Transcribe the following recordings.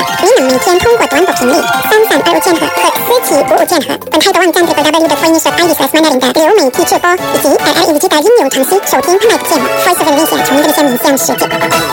民党每天通过短波频率332无间赫和475无间赫。本台的网站 www.voice.iris 的流媒体直播以及在以及的应用程序收听本台的节目 Voice of Indonesia 从印度尼西亚面向世界。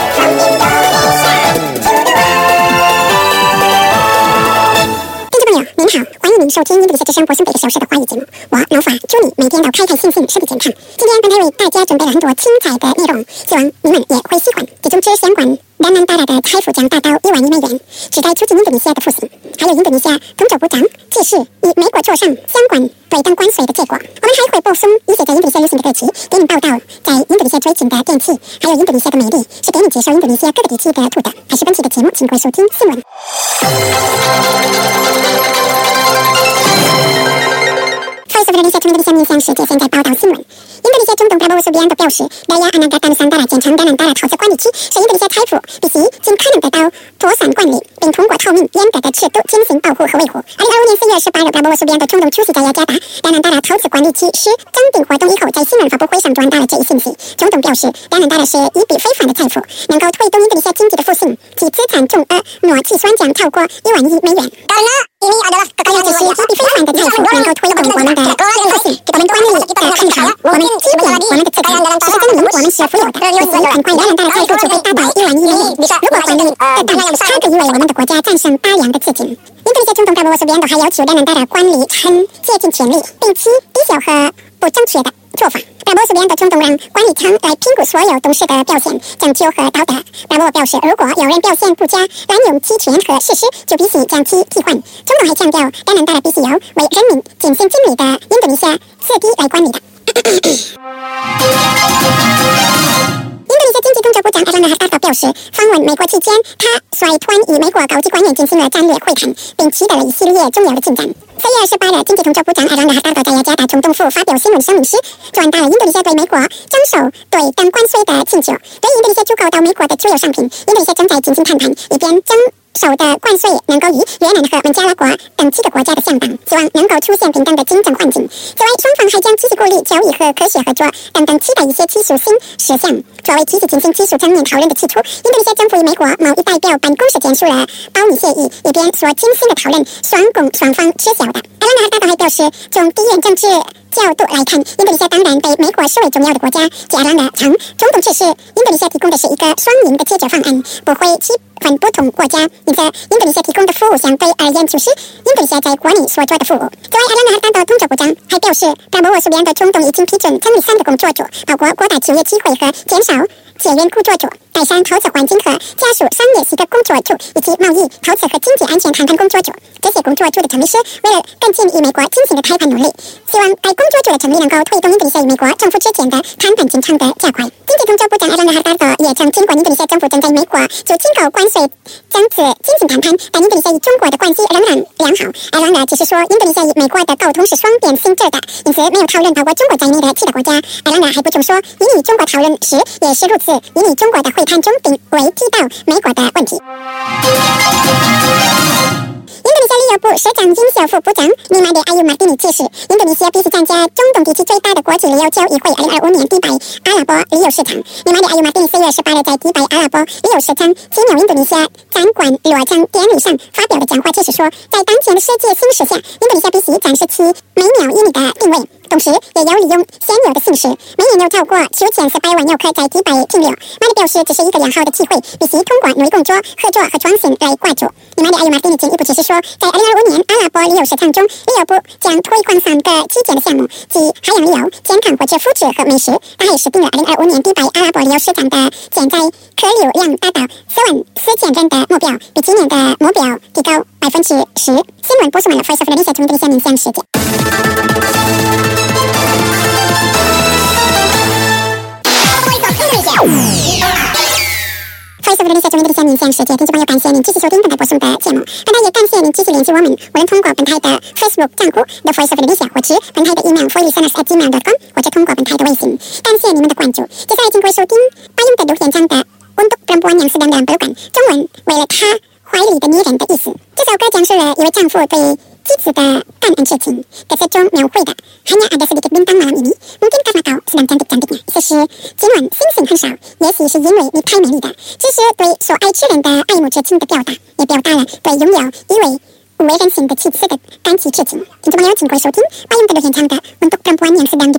您好，欢迎您收听印度尼西亚之声播送1个小时的华语节目。我老法祝你每天都开开心心，身体健康。今天本台为大家准备了很多精彩的内容，希望你们也会喜欢。其中之相关Danantara的财富将达到1万亿美元，旨在促进印度尼西亚的复兴。还有印度尼西亚通州部长继续与美国磋商相关对等关税的结果。我们还会播送一些在印度尼西亚流行的歌曲，给您报道在印度尼西亚最近的天气，还有印度尼西亚的美丽，是给您介绍印度尼西亚各个地区的土的。还是本期的节目，请各位收听新闻。Voice of Indonesia 从印度尼西亚面向世界，现在报道新闻。印度尼西亚总统Prabowo Subianto表示，Daya Anaga Nusantara 简称 Danantara 投资管理区是印度尼西亚财富必须尽可能得到妥善管理，并通过透明、严格的尺度进行保护和维护。2025年4月18日，Prabowo Subianto 总统出席在雅加达Danantara 投资管理区市整订活动以后，在新闻发布会上传达了这一信息。总统表示，Danantara 是一笔非凡的财富，能够推动印度尼西亚经济的复兴，其资产总额挪计算将超过1万亿美元。因为这是一笔非凡的财富，能够推动我们的复兴。我们管理的很好，我们积淀我们的资产，事实证明我们是富有的。可是很快Danantara的财富就会达到1万亿美元。如果管理得当，它可以为我们的国家战胜大量的资金。印度尼西亚总统Prabowo Subianto还要求Danantara管理层竭尽全力，摒弃低效和不正确的做法。Prabowo Subianto总统让管理层来评估所有董事的表现、正确和道德。Prabowo表示，如果有人表现不佳、滥用职权和事实，就必须将其替换。总统还强调，Danantara必须由为人民尽心尽力的印度尼西亚司机来管理的。印度尼西亚经济通州部长Erlangga Hartarto表示，访问美国期间，他率团与美国高级官员进行了战略会谈，并取得了一系列重要的进展。4月28日，经济通州部长Erlangga Hartarto在雅加达总统府发表新闻声明时，转达了印度尼西亚对美国征收对等关税的请求。对于印度尼西亚出口到美国的所有商品，印度尼西亚正在进行谈判，以便征收的关税能够与越南和孟加拉国等几个国家的相当，希望能够出现平等的竞争环境。此外，双方还将继续鼓励交易和科学合作等等期待一些技术新事项。作为继续进行技术层面讨论的起初，印度尼西亚政府与美国贸易代表办公室签署了保密协议，以便所进行的讨论双方知晓的。Erlangga Hartarto还表示，从地缘政治角度来看，印度尼西亚当然被美国视为重要的国家。Erlangga称，总统指示印度尼西亚提供的是一个双赢的解决方案，不会区分不同国家，因此印度尼西亚提供的服务相对而言就是印度尼西亚在国内所做的服务。此外，Erlangga Hartarto通州部长还表示，Prabowo Subianto总统已经批准成立3个工作组，包括扩大就业机会和减少结缘工作组、改善投资环境和加速商业系的工作组，以及贸易、投资和经济安全谈判工作组。这些工作组的成立是为了更进与美国进行的谈判努力，希望该工作组的成立能够推动印度尼西亚与美国政府之间的谈判进程的加快。经济通州部长Erlangga Hartarto也称，尽管印度尼西亚政府正在与美国就进口关税增值进行谈判，但印度尼西亚与中国的关系仍然良好。Erlangga只是说，印度尼西亚与美国的沟通是双边性质的，因此没有讨论包括中国在内的其他国家。Erlangga还补充说，与中国讨论时也是如此，与中国的会谈中并未提到美国的问题。印度尼西亚旅游部社长营销副部长Nimade Ayu Martini解释，印度尼西亚必须参加中东地区最大的国际旅游交易会2025年迪拜阿拉伯旅游市场。Nimade Ayu Martini 4月18日在迪拜阿拉伯旅游市场奇妙印度尼西亚展馆落成典礼上发表的讲话解释说，在当前的世界形势下，印度尼西亚必须展示其美妙优美的定位，同时也要利用现有的形势。每年有超过9400万游客在迪拜停留。马里表示，这是一个良好的机会，必须通过努力工作、合作和创新来挂住。Nimade Ayu Martini进一步解释说，在2025年阿拉伯旅游市场中，旅游部将推广3个基建的项目，即海洋旅游、健康或者肤质和美食。他还设定了2025年迪拜阿拉伯旅游市场的潜在客流量达到44000人的目标，比今年的目标提高10%。新闻播送完了，Voice of Indonesia从印度尼西亚面向世界。Voice of Indonesia从印度尼西亚面向世界，听众朋友，感谢您继续收听本台播送的节目。本台也感谢您继续联系我们，无论通过本台的 Facebook 账户 The Voice of Indonesia， 或是本台的 email foilisteners@gmail.com， 或者通过本台的微信。感谢你们的关注。接下来请各位收听巴永的刘县长的 Untuk Perempuan yang Sedang Dalam Pelukan， 中文为了他怀里的女人的意思。这首歌讲述了一位丈夫对妻子的感恩之情，歌词中描绘的hanya ada sedikit bintang malam ini, mungkin karena kau sedang cantik-cantiknya. 此时今晚星星很少，也许是因为你太美丽的，这是对所爱之人的爱慕之情的表达，也表达了对拥有一位无为人性的妻子的感激之情。听众朋友，请各位收听八音的留言唱的《Untuk Perempuan yang Sedang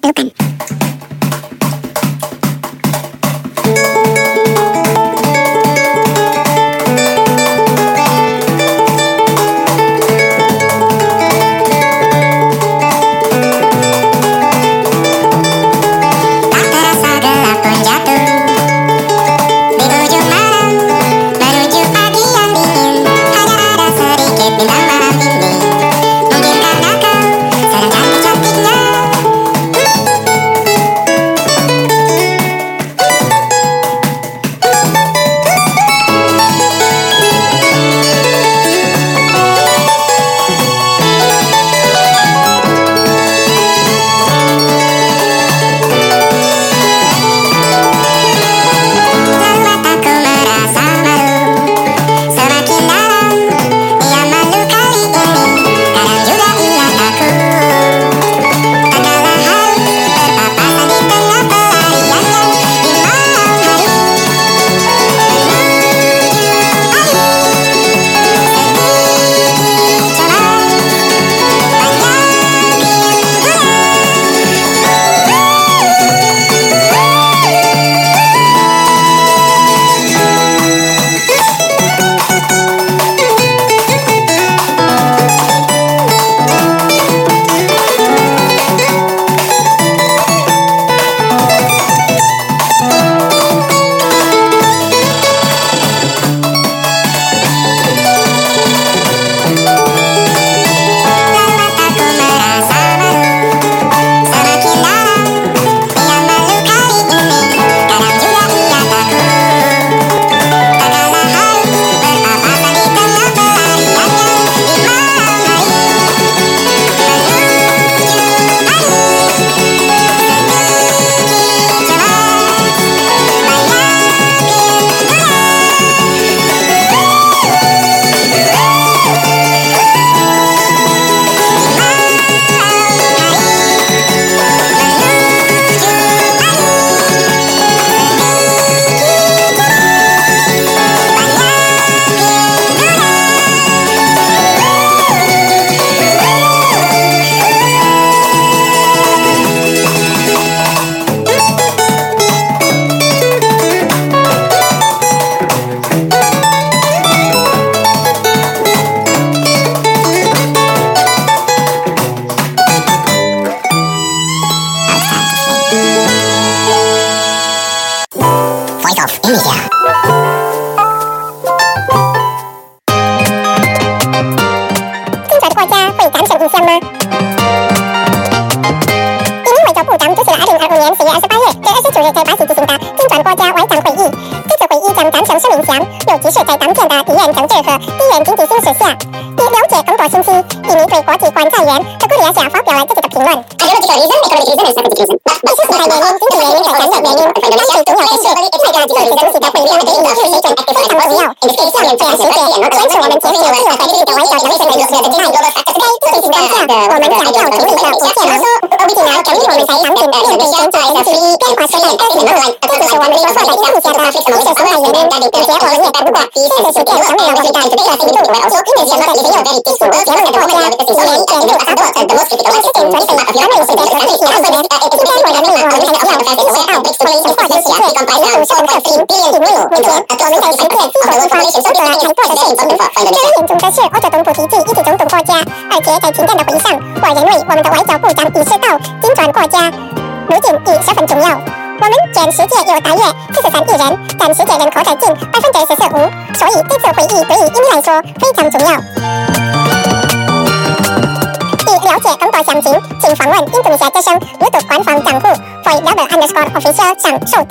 Diperlukan》。YouTube 官方账户 @forever_official 上收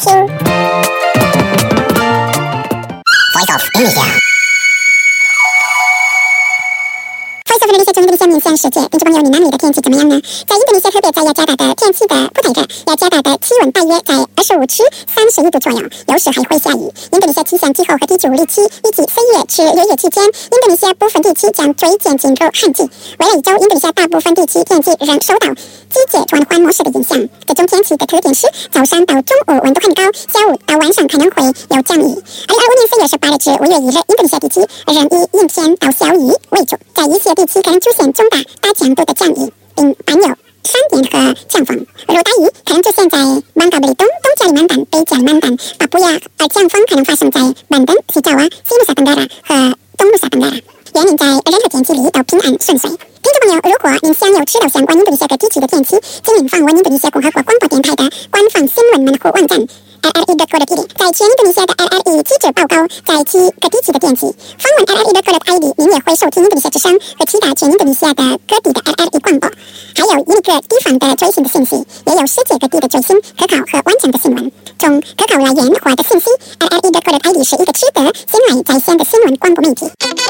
听。Voice of Indonesia。Voice of Indonesia 在中印度尼西亚面向世界，听众朋友，你那里的天气怎么样呢？在印度尼西亚，特别在雅加达的天气的不太热，雅加达的气温大约在25至31度左右，有时还会下雨。印度尼西亚气象机构和地质预期，预计4月至6月期间，印度尼西亚部分地区将逐渐进入旱季。未来一周，印度尼西亚大部分地区天气仍受到季节转换模式的影响。这种天气的特点是早上到中午温度很高，下午到晚上可能会有降雨。2025年4月18日至5月1日，印度尼西亚地区仍以阴天到小雨为主，在一些地区可能出现中大强度的降雨，并伴有闪电和强风。热带雨可能出现在邦加里东、东加里曼丹、北加里曼丹、巴布亚，而强风可能发生在曼登、西爪哇、西努萨登加拉和东努萨登加拉。愿您在任何天气里都平安顺遂。听众朋友，如果您想有知道相关印度尼西亚各地区的天气，请您访问印度尼西亚共和国广播电台的官方新闻门户网站 RRE.co.id， 在全印度尼西亚的 RRE 记者报告在其各地区的天气。访问 RRE.co.id， 您也会收听印度尼西亚之声和其他全印度尼西亚的各地的 RRE 广播，还有一个地方的最新的信息，也有世界各地的最新、可靠和完整的新闻。从可靠来源获得信息 ，RRE.co.id 是一个值得信赖在线的新闻广播媒体。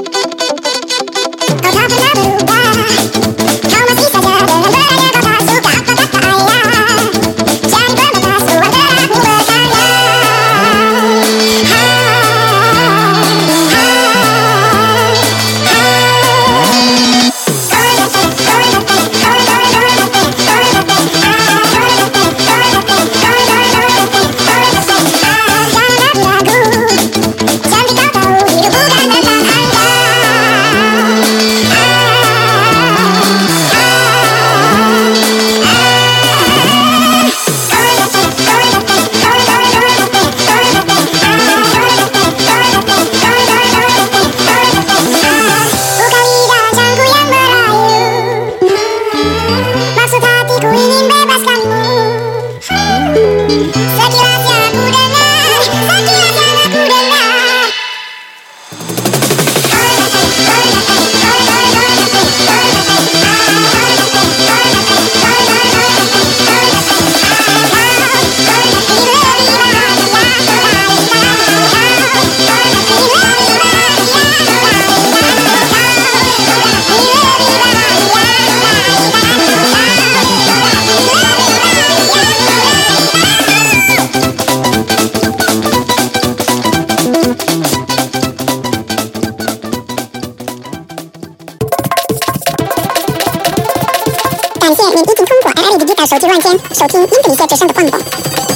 感谢您已经通过 RRE 的手机软件收听印度尼西亚之声的广播。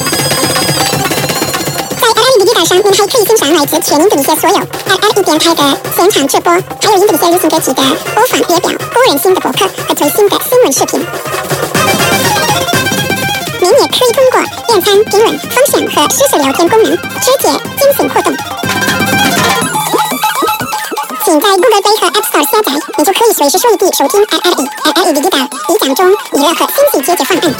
在 RRE 的上，您还可以欣赏来自全印度尼西亚所有 RRE 电台的现场直播，还有印度尼西亚流行歌曲的播放列表、个人新的博客和最新的新闻视频。您也可以通过点餐、评论、分享和实时聊天功能直接进行互动。请在 Google Play 和 App Store 下载，你就可以随时随地收听 RRE Digital 一讲中娱乐和信息解决方案。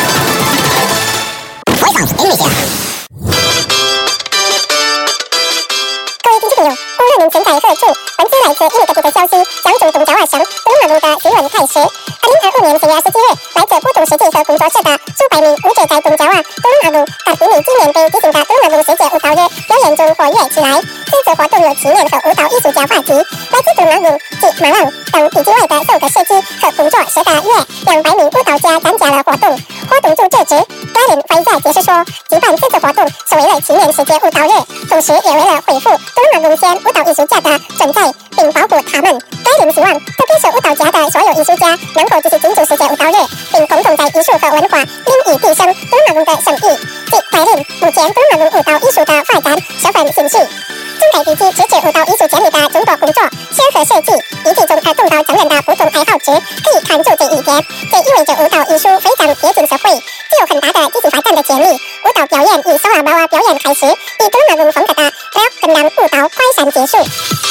各位听众朋友，无论您身在何处，本次来自印度各地的消息将从东爪哇省东马路的新闻开始。2025年4月27日，来自不同世界和工作室的数百名舞者在东爪哇东马路和比利纪念碑举行的东马路世界舞蹈日表演中活跃起来。这次活动由青年和舞蹈艺术家发起，来自东马路及马朗等地区外的首个设计和工作室的约200名舞蹈家参加了活动。活动组织者Glenn Fraser解释说，举办这次活动是为了青年世界舞蹈日，同时也为了恢复东马路线舞蹈艺术家的存在，并保护他们。Glenn希望，特别是舞蹈家的所有艺术家能够继续进驻世界舞蹈日，并共同在艺术和文化领域提升东马路的声誉。Glenn目前东马路舞蹈艺术的发展十分兴起。中该地区支持舞蹈艺术建立的中国工作先河设计，以及从儿童到成人的不同爱好者可以看出这一点。这意味着舞蹈艺术非常贴近社会，具有很大的继续发展的潜力。舞蹈表演以萨瓦巴瓦表演开始，以东马路风格的 Rap 跟舞蹈快闪结束。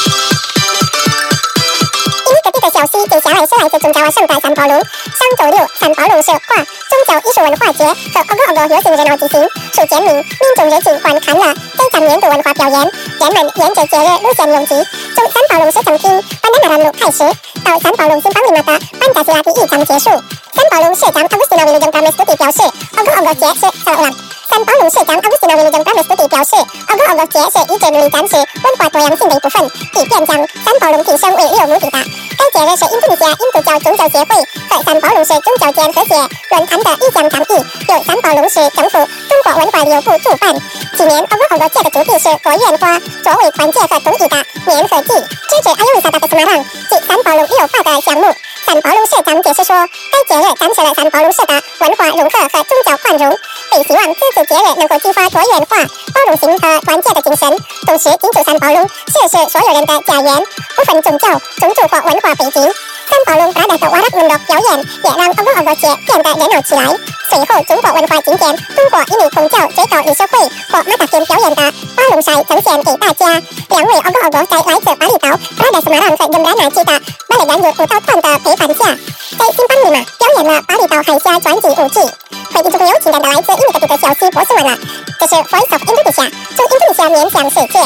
各地的消息，接下来是来自中爪哇省的三宝龙。上周六，三宝龙社化宗教艺术文化节和Ogo游行热闹举行，数千名民众热情观看了这场年度文化表演。人们沿着节日路线拥挤，从三宝龙市中心Bandara路开始，到三宝龙新邦里马的班加西拉第一场结束。三宝龙社长Agustina Wilujeng Pramesturi表示，Ogo节是三宝龙社长Agustina Wilujeng Pramesturi表示，Ogo节是一直努力展示文化多样性的一部分，以便将三宝龙提升为旅游目的地。该节日的是印度尼西亚印度教宗教协会和三宝龙市宗教间和谐论坛的一项倡议，由三宝龙市政府、中国文化旅游部主办。今年奥国节的主题是多元化，作为团结和统一的粘合剂，支持阿尤维萨达的斯马朗及三宝龙旅游化的项目。三宝龙市长解释说，该节日展示了三宝龙市的文化融合和宗教宽容，并希望这次节日能够激发多元化、包容性和团结的精神，同时庆祝三宝龙是所有人的家园，不分宗教、种族或文化背景。三宝龙大的瓦拉文乐表演也让奥国节变得热闹起来。随后，中国文化经典中国印尼孔教最高理事会和马达片表演的巴龙赛呈现给大家。两位奥国在来自巴厘岛巴达斯马朗和任拉纳吉的巴雷兰舞蹈团的陪伴下，在新班尼马表演了巴厘岛海峡传奇舞剧。会议中有请到的来自印尼的这个消息播送完了。这是 Voice of Indonesia， 从印度尼西亚面向世界。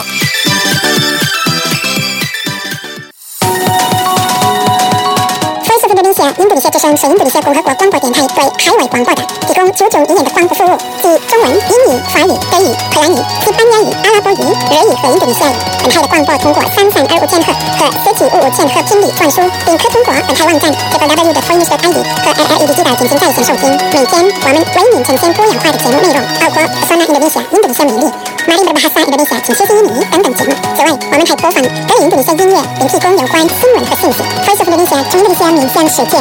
印度尼西亚之声是印度尼西亚共和国广播电台对海外广播的提供9种语言的广播服务，即中文、英语、法语、德语、荷兰语、西班牙语、阿拉伯语、日语和印度尼西亚语。本台的广播通过3325千赫和4755千赫频率传输，并可通过本台网站 www.voice.id 和 LLED 机带进行在线收听。每天我们为您呈现多样化的节目内容，包括 Pesona Indonesia 印度尼西亚美丽、Mari Berbahasa Indonesia 请学习印尼语等等节目。此外，我们还播放德语印度尼西亚音乐，并提供有关新闻和信息。Voice of Indonesia， 从印度尼西亚面向世界。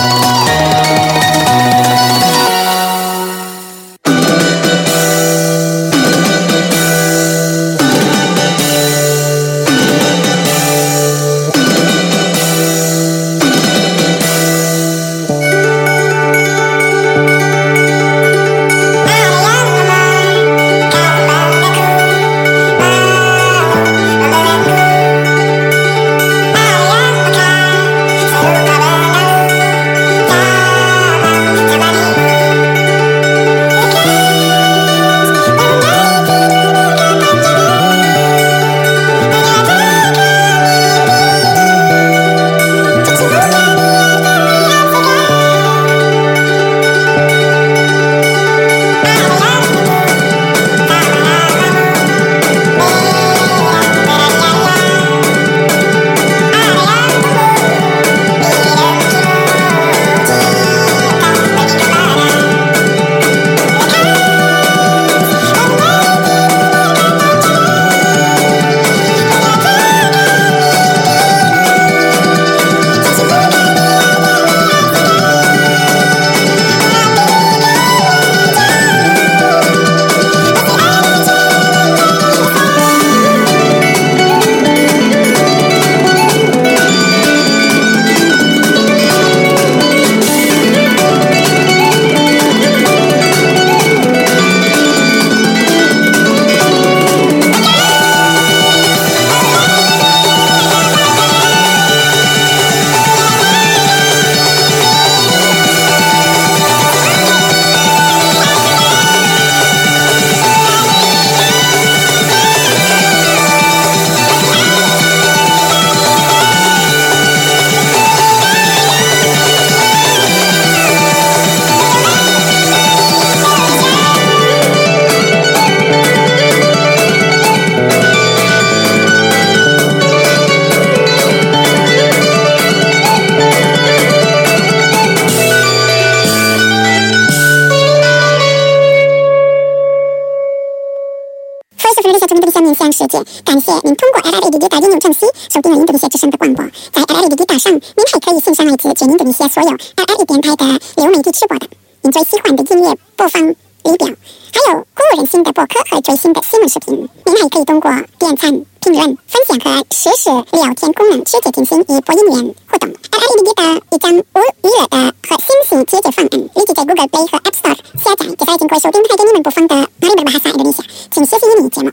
世界，感谢您通过 LLED 机带应用程序收听了印度尼西亚之声的广播。在 LLED 机带上，您还可以欣赏来自全印度尼西亚所有 LLED 电台的流媒体直播的您最喜欢的音乐播放列表，还有鼓舞人心的播客和最新的新闻视频。您还可以通过点赞、评论、分享和实时聊天功能直接进行一波音乐互动。LLED 机的一张无娱乐的和信息解决方案，立即在 Google Play 和 App Store 下载。接下来经过收听还给你们播放的 Mari Berbahasa Indonesia， 请学习印尼节目。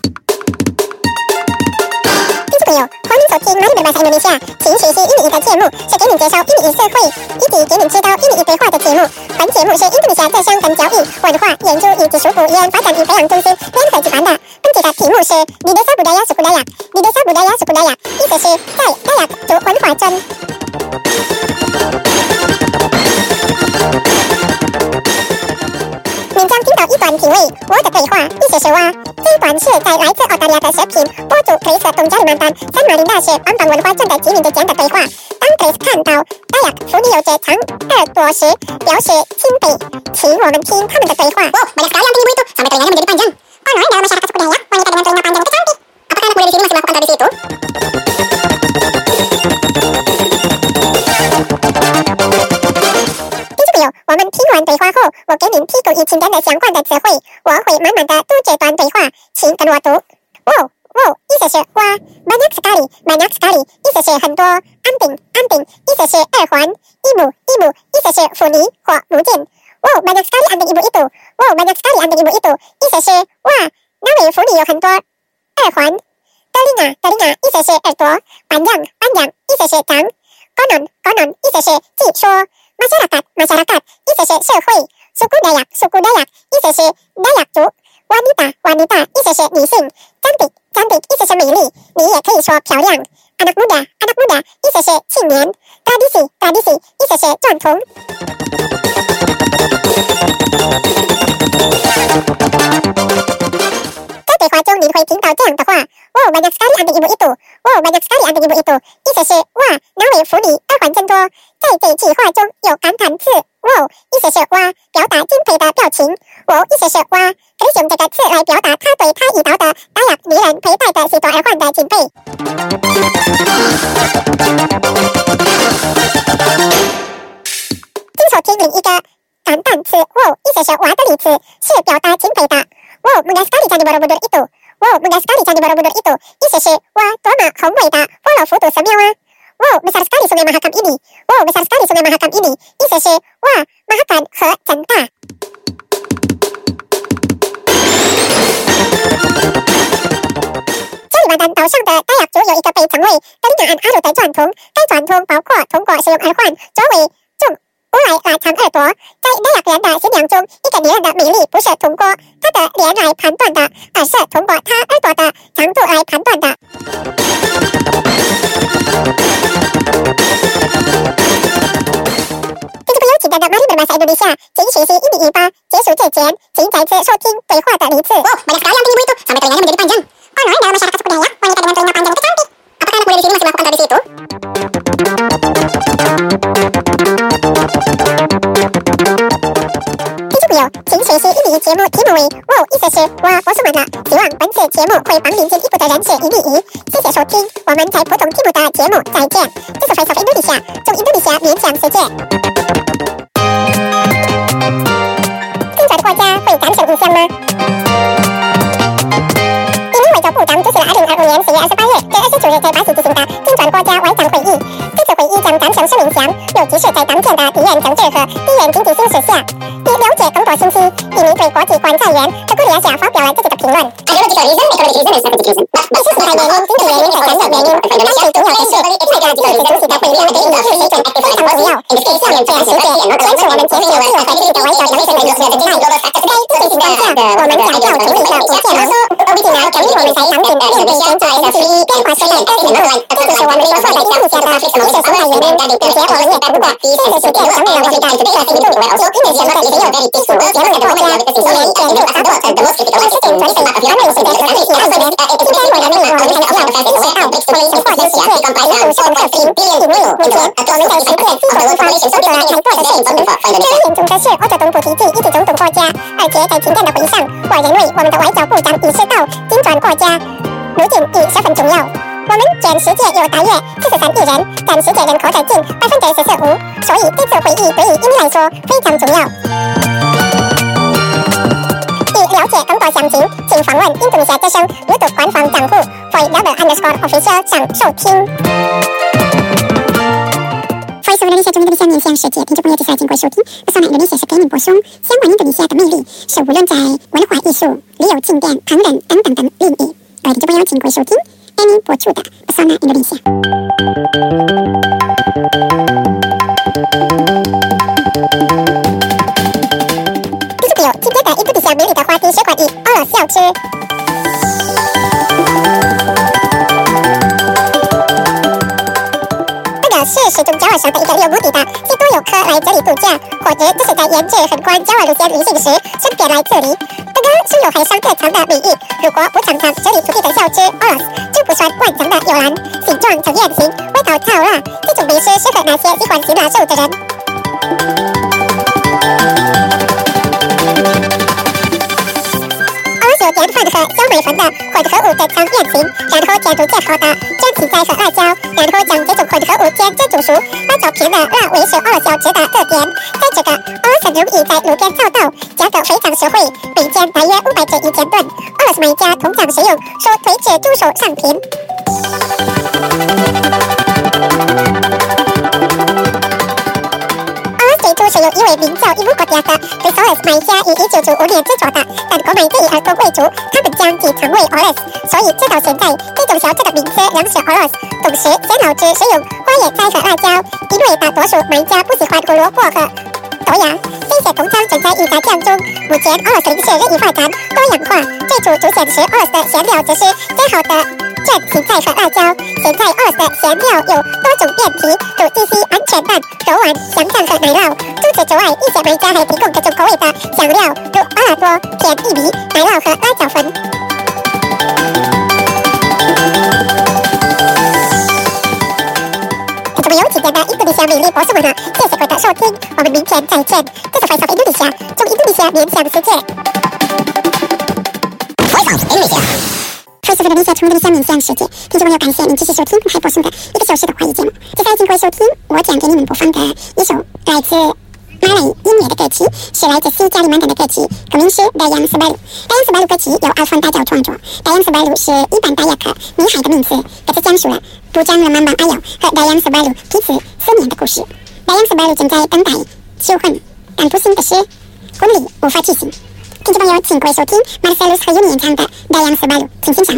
朋友，欢迎收听 Mari Berbahasa Indonesia， 请学习印尼语的节目，是给您介绍印尼语社会以及给您知道印尼语对话的节目。本节目是印度尼西亚政商跟教育、文化研究与技术部研发展与培养中心联合举办的。本节的题目是 Di Desa Budaya Suku Dayak，Di Desa Budaya Suku Dayak， 意思是在Dayak族文化镇。您将听到一段题为我的对话，意思是哇。这一段是在来自澳大利亚的视频博主克里斯东加里曼丹三马林大学帮文化正在居民之间的对话。当克里斯看到大雅妇女有着长耳朵时，表示钦佩，请我们听他们的对话。Banyak sekali yang ingin itu sampai telinganya menjadi panjang. Konon dalam masyarakat suku Dayak, wanita dengan telinga panjang itu cantik. Apakah anak muda di sini masih melakukan tradisi itu? 我们听完对话后，我给您提供与今天的相关的词汇，我会慢慢的读这段对话，请跟我读。wow，意思是哇 ，banyak sekali，banyak sekali，意思是很多 ，anting，意思是耳环 ，ibu，意思是妇女或母亲。wow，banyak sekali anting ibu itu，wow，banyak sekali anting ibu itu，意思是哇，那位妇女有很多耳环。telinga，意思是耳朵 ，panjang，意思是长 ，konon，意思是据说。masyarakat，意思是社会 ，suku Dayak，意思是Dayak族 ，wanita，意思是女性 ，cantik，意思是美丽，你也可以说漂亮 ，anak muda，意思是青年 ，tradisi，意思是传统。在对话中，您会听到这样的话 ：“banyak sekali anting ibu itu，banyak sekali anting ibu itu，意思是哇，那位妇女耳环真多。在这句话中有感叹词 wow， 意思是哇，表达敬佩的表情。wow， 意思是哇，可以用这个词来表达他对他遇到的大雅女人佩戴的许多耳环的敬佩。请收听另一个感叹词 wow， 意思是哇的例子，是表达敬佩的。wow，mudah sekali candi Borobudur itu。wow，mudah sekali candi Borobudur itu， 意思是哇，多么宏伟的波罗浮屠神庙啊。wow，besar sekali sungai Mahakam ini。wow，besar sekali sungai Mahakam ini， 意思是哇，马哈干河真大。加里曼丹岛上的大雅族有一个被称为Telinga An Aru的传统，该传统包括通过使用耳环作为重物来拉长耳朵。在大雅人的信仰中，一个女人的美丽不是通过她的脸来判断的，而是通过她耳朵的长度来判断的。请大家mari berbahasa Indonesia， 请学习印尼语吧。结束之前，请再次收听对话的例子。banyak sekali anting ibu itu sampai telinganya menjadi panjang. Konon dalam masyarakat suku Dayak, wanita dengan telinga panjang itu cantik. Apakah anak muda di sini masih melakukan tradisi itu? 听众朋友，请学习印尼语节目题目为“wow”，意思是我说完了。希望本次节目会帮您进一步的认识印尼语。谢谢收听，我们在不同题目的节目再见。这是 Voice of Indonesia， 从印度尼西亚面向世界。金砖国家会战胜印象吗？印尼外交部长主持了2025年10月28日至29日在巴西举行的金砖国家外长会议。这次会议将战胜生命强，尤其是在当前的地缘政治和地缘经济形势下。以了解更多信息，印尼对国际观察员在古里亚下发表了自己的评论。历史时代原因、经济原因和战略原因，但最重要的是，因为这次主席的会面对印尼水准非常重要，对向这样世界宣示我们坚持自由和积极的外交优势的意识形态。在进行当下，我们强调处理的不健康。毕竟啊，由于我们在当今面对现在的变化时代的评论，这就是我们所说的印尼下的历史时代原因，并且我们也通过现实世界成为了我们的这个程度，就印尼什么的只有技术结论的国家，我们研究发展但是尽准备他们是在和媒体安全，今天我们我们还需要意识到，我们生活的世界因素是很可信，因为目前我们在世界地球上收得了太多的税金。最严重的是，欧洲东部地区以及中东国家，而且在今天的会议上，我认为我们的外交部长意识到金砖国家如今已十分重要。我们全世界有大约43亿人，占世界人口的近45%，所以这次会议对于印尼来说非常重要。了解更多详情，请访问印度尼西亚之声 YouTube 官方账户 @voice_official 上收听。Voice of Indonesia 中印度尼西亚面向世界，听众朋友接下来经过收听，Pesona Indonesia 是给您播送相关印度尼西亚的魅力，是无论在文化艺术、旅游景点、烹饪等领域，各位听众朋友经过收听，Annie 播出的 Pesona Indonesia。今天的印度尼西亚美丽的话题是关于俄罗斯小吃。这个是始终焦耳上的一个旅游目的的，许多游客来这里度假，或者只是在沿着横贯焦耳路线旅行时顺便来这里。 本歌是有海上特长的美意，如果不常常整理土地的小枝 oros， 就不算完整的幽兰。形状呈圆形，味道超辣，这种美食适合那些喜欢辛辣肉的人。有淀粉和小麦粉的混合物的呈圆形，然后煎煮结合的卷起再和辣椒，然后将这种混合物煎煮熟，把照片的辣维是2小时的特点。在这个2很容易在路边找到，价格非常实惠，每件大约500至1000吨。2买家通常使用所推荐助手商品。是由一位名叫伊姆国家的 Resource 买家于1995年制作的，但购买者以儿童为主，他们将其称为 Oros， 所以直到现在，这种小吃的名字仍是 Oros。同时，先老师使用花椰菜和辣椒，因为大多数买家不喜欢胡萝卜和豆芽，这些通常正在一家酱中。目前 Oros 零食日益发展多样化，最初出现时 Oros 的馅料只是最好的卷芹菜和辣椒，现在Oros的馅料有多种变体，如鸡丝、安全蛋、肉丸、香肠和奶酪。除此之外，一些买家还提供各种口味的香料，如阿拉多、甜薏米、奶酪和辣椒粉。这么有经验的印度尼西亚美丽博士们啊，谢谢各位的收听，我们明天再见。这是 Voice of Indonesia， 从印度尼西亚面向世界。Voice of Indonesia。Voice of Indonesia 从印度尼西亚面向世界，听众朋友，感谢您继续收听海博士的1个小时的华语节目。接下来经过收听，我将给你们播放的一首来自马来音乐的歌曲，是来自西加里曼丹的歌曲，歌名是 Dayang Sebalu。Dayang Sebalu 歌曲由阿富汗大教创作。Dayang Sebalu 是伊班达亚克米海的名字，歌词讲述了布江人曼邦阿友和 Dayang Sebalu 彼此思念的故事。Dayang Sebalu 正在等待求婚，但不幸的是婚礼无法举行。听众朋友，请各位收听 Marcellus 和 Yuni 演唱的 Dayang Sebalu， 请欣赏。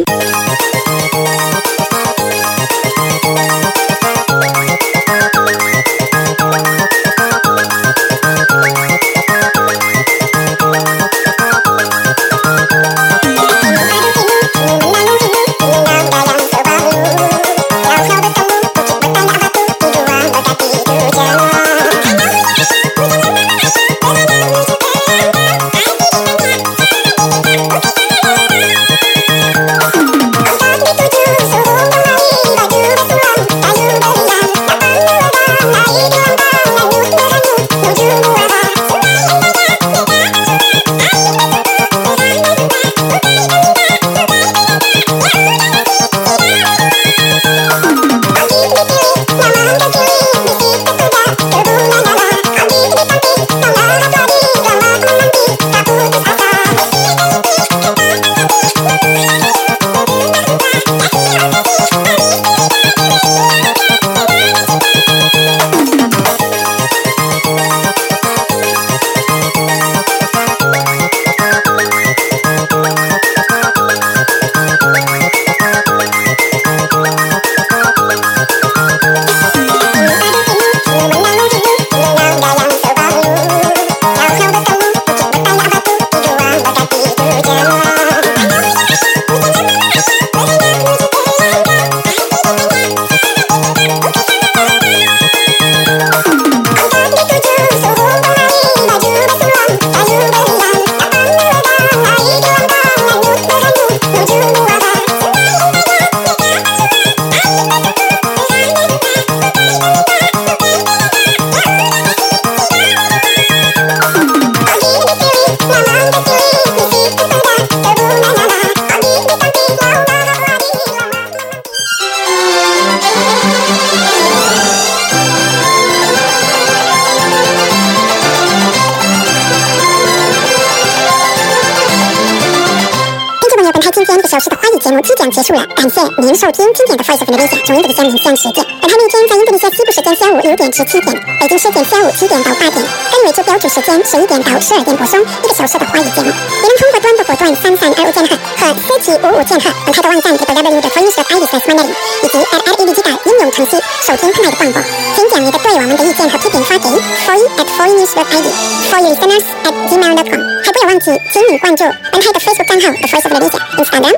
今天1个小时的华语节目即将结束了，感谢您收听今天的 Voice of Indonesia 从印度尼西亚面向世界。本台每天在印度尼西亚西部时间下午6点至7点，北京时间下午7点到8点，该为主标准时间11点到12点播送1个小时的华语节目。你能通过短波波段3325千赫和4755千赫，本台的网站 www.voice.id/mandarin 以及 @REDG 应用程序收听本台的广播。请将你的对我们的意见和批评发给 foyi@foyinews.id foyiulisteners@gmail.com。还不要忘记，请你关注本台的 Facebook 账号 The Voice of Indonesia、Instagram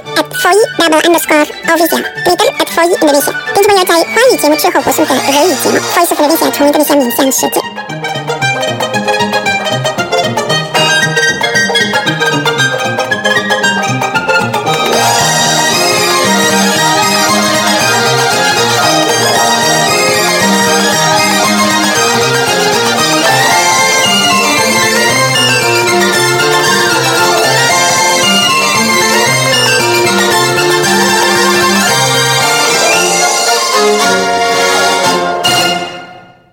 @foyi_official、Twitter @foyi_Indonesia。听众朋友在华语节目之后播送的日语节目 Voice of Indonesia 从印度尼西亚面向世界。